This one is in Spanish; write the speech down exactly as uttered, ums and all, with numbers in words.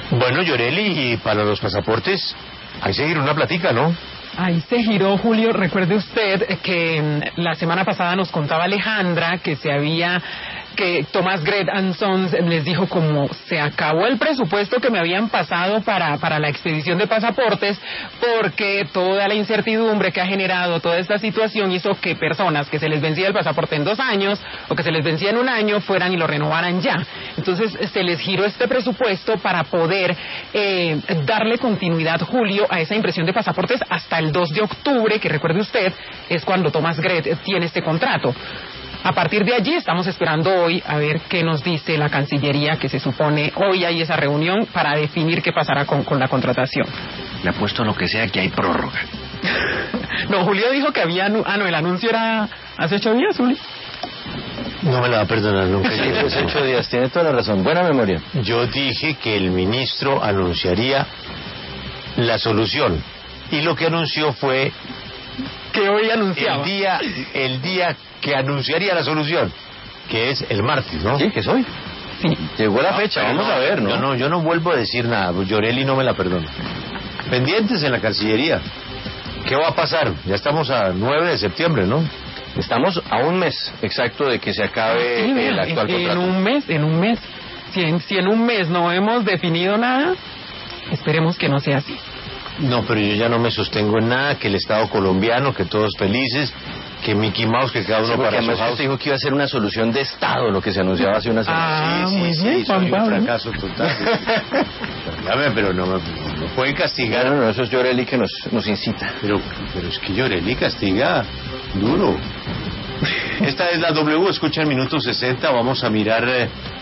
Bueno, Yoreli, y para los pasaportes hay que seguir una platica, ¿no? Ahí se giró, Julio. Recuerde usted que la semana pasada nos contaba Alejandra que se había, que Thomas Gret and Sons les dijo como se acabó el presupuesto que me habían pasado para, para la expedición de pasaportes, porque toda la incertidumbre que ha generado toda esta situación hizo que personas que se les vencía el pasaporte en dos años o que se les vencía en un año fueran y lo renovaran ya. Entonces se les giró este presupuesto para poder eh, darle continuidad, Julio, a esa impresión de pasaportes hasta el dos de octubre, que recuerde usted, es cuando Thomas Gret tiene este contrato. A partir de allí estamos esperando hoy a ver qué nos dice la Cancillería, que se supone hoy hay esa reunión para definir qué pasará con, con la contratación. Le apuesto a lo que sea que hay prórroga. No, Julio dijo que había... Ah, no, el anuncio era hace ocho días, Julio. No me la va a perdonar nunca. Sí, hace ocho días, tiene toda la razón. Buena memoria. Yo dije que el ministro anunciaría la solución. Y lo que anunció fue... Que hoy anunciaba. El día, el día que anunciaría la solución, que es el martes, ¿no? Sí, que es hoy. Sí. Llegó la No, fecha, pero vamos no, a ver, ¿no? Yo no, yo no vuelvo a decir nada, Yoreli no me la perdona. Pendientes en la Cancillería. ¿Qué va a pasar? Ya estamos a nueve de septiembre, ¿no? Estamos a un mes exacto de que se acabe Sí, el vea, actual en, contrato. en un mes, en un mes. Si en, si en un mes no hemos definido nada, esperemos que no sea así. No, pero yo ya no me sostengo en nada, que el Estado colombiano, que todos felices, que Mickey Mouse, que cada uno Sí, porque para su además house. usted dijo que iba a ser una solución de Estado, lo que se anunciaba hace una semana. Ah, sí, muy sí, bien, sí, Juan soy un Pablo. fracaso total. Perdóname, pero no me no pueden castigar. No, no, eso es Yoreli que nos, nos incita. Pero, pero es que Yoreli castiga duro. Esta es la W, escucha el minuto sesenta, vamos a mirar... Eh,